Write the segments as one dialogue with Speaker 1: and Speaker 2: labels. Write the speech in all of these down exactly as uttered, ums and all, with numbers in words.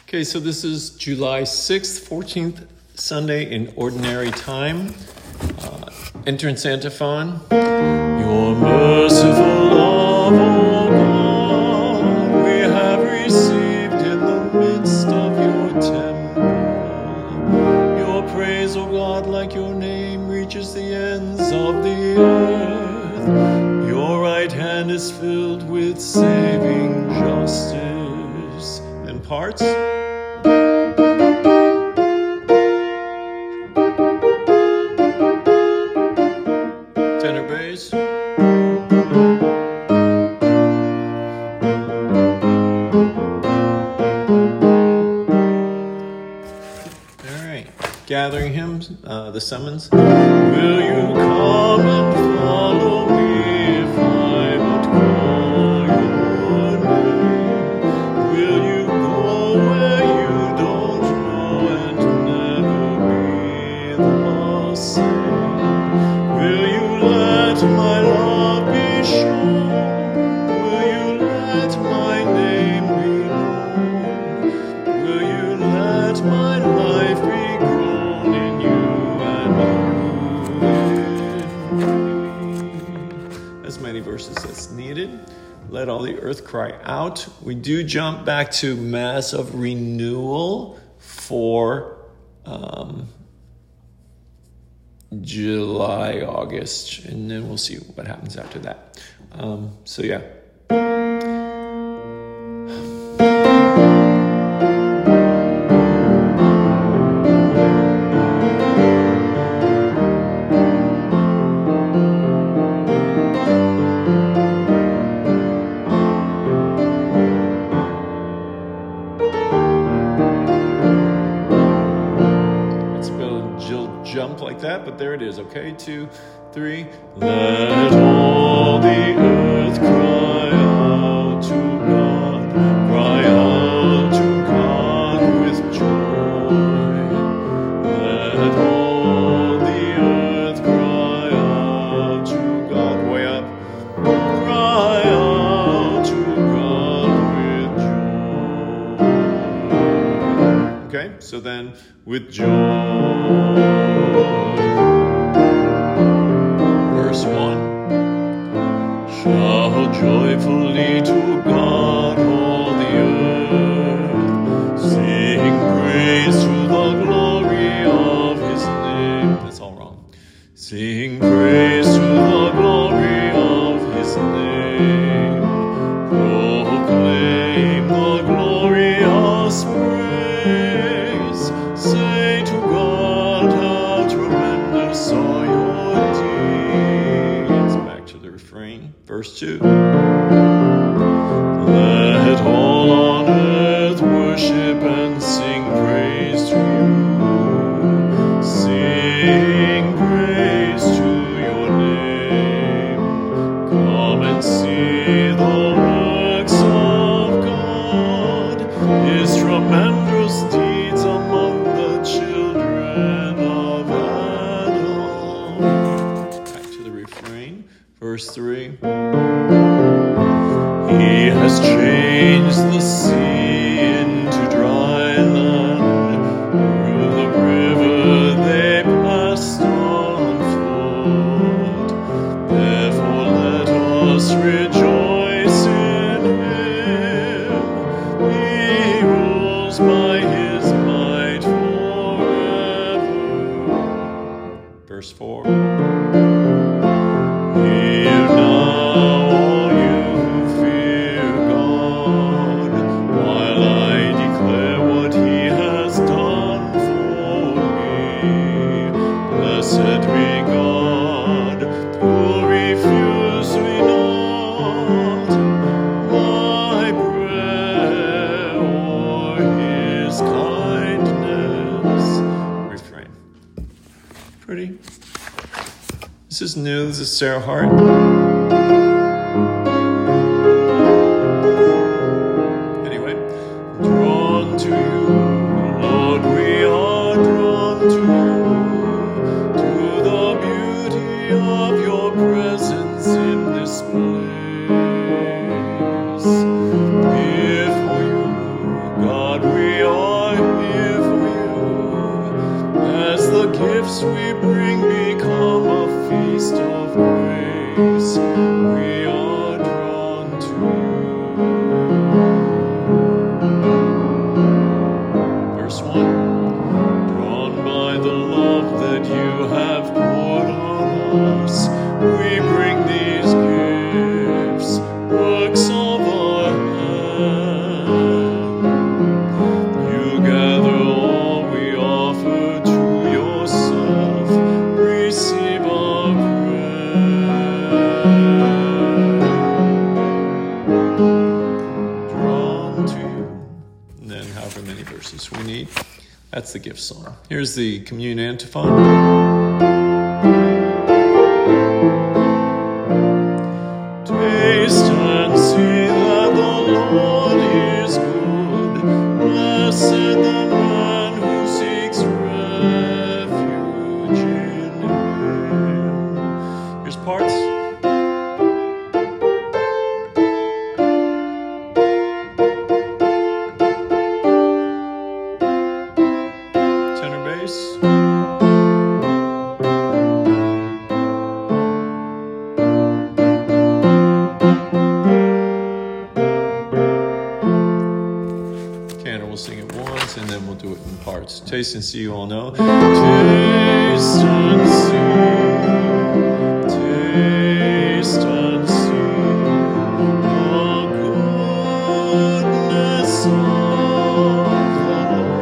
Speaker 1: Okay, so this is July sixth, fourteenth Sunday in Ordinary Time. Uh, entrance antiphon. Your merciful love, O God, we have received in the midst of your temple. Your praise, O God, like your name, reaches the ends of the earth. Your right hand is filled with saving justice. And parts. Tenor bass. All right. Gathering hymns, uh, the summons. Will you come and follow me if I but call your name? Will you go where you don't know and never be the same? Will you let my love be shown? Will you let my name be known? Will you let my life be grown in you and you in me? As many verses as needed. Let all the earth cry out. We do jump back to Mass of Renewal for um, July, August, and then we'll see what happens after that. Um, so yeah. Jump like that, but there it is. Okay, two, three. Let all the earth cry out to God, cry out to God with joy. Let all the earth cry out to God, way up. Cry out to God with joy. Okay, so then with joy. Verse one. Shout joyfully to God, all the earth. Sing praise to the glory of his name. That's all wrong. Sing praise to the glory of his name. Proclaim the glorious praise. Say to God, how tremendous are your deeds. Back to the refrain. Verse two. Let all on earth worship and sing praise to you. Sing praise to your name. Come and see the works of God, his tremendous deeds among the children of Adam. Back to the refrain. Verse three. He has changed the sea into dry land. Through the river they passed on foot. Therefore let us rejoice in him. He rules by his might forever. Verse four. Hear now, all you who fear God, while I declare what he has done for me. Blessed be God, who refuse me not my prayer or his kindness. Refrain. Pretty. This is new. This is Sarah Hart. Anyway, drawn to you, Lord, we are drawn to you, to the beauty of your presence in this place. Here for you, God, we we are here for you. As the gifts we bring become a feast of grace, we are drawn to you. Verse one. Drawn by the love that you have poured on us, we bring these gifts, works of our hand. You gather all we offer to yourself, receive our prayer. Drawn to you. And then however many verses we need. That's the gift song. Here's the communion antiphon. Taste and see that the Lord is good. Blessed the man who seeks refuge in him. Here's parts. Tenor bass. We'll sing it once and then we'll do it in parts. Taste and see, you all know. Taste and see, taste and see the goodness of the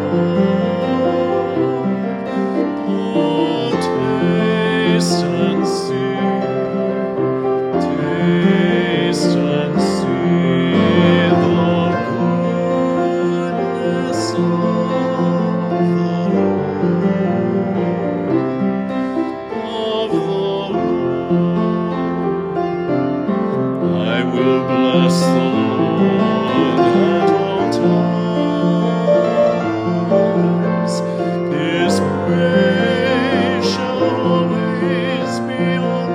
Speaker 1: Lord. Oh, taste and see, taste and see the bless the Lord at all times. His praise shall always be on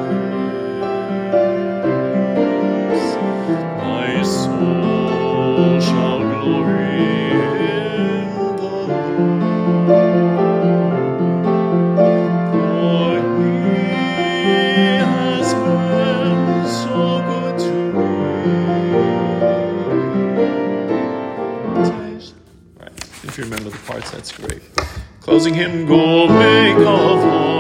Speaker 1: my lips. My soul shall glory in the Lord. For he has been so good to Right. If you remember the parts, that's great. Closing hymn, go make of all